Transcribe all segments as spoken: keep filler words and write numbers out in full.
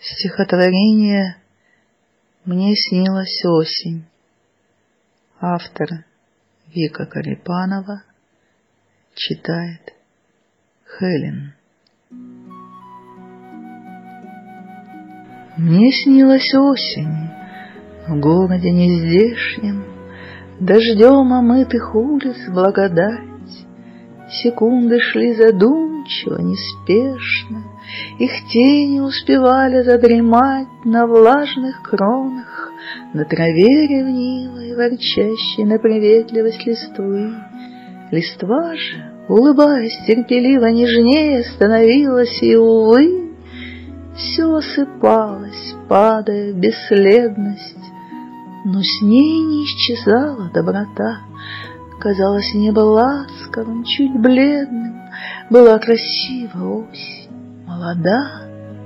Стихотворение «Мне снилась осень». Автор Вика Корепанова. Читает Хелен. Мне снилась осень в городе нездешнем, дождем омытых улиц благодать. Секунды шли задумчиво, неспешно, их тени успевали задремать на влажных кронах, на траве ревнивой, ворчащей на приветливость листвы. Листва же, улыбаясь терпеливо, нежнее становилась, и, увы, все осыпалось, падая в бесследность. Но с ней не исчезала доброта. Казалось, небо ласковым, чуть бледным, была красива осень, молода.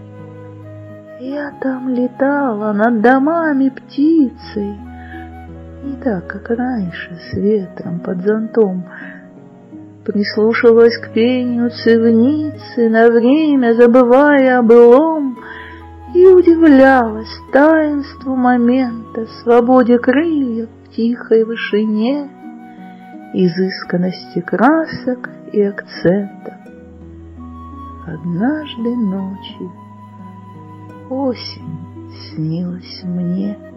Я там летала над домами птицей, не так, как раньше, с ветром под зонтом. Прислушивалась к пению цивницы, на время забывая о былом, и удивлялась таинству момента, свободе крыльев в тихой вышине, изысканности красок и акцентов. Однажды ночью осень снилась мне.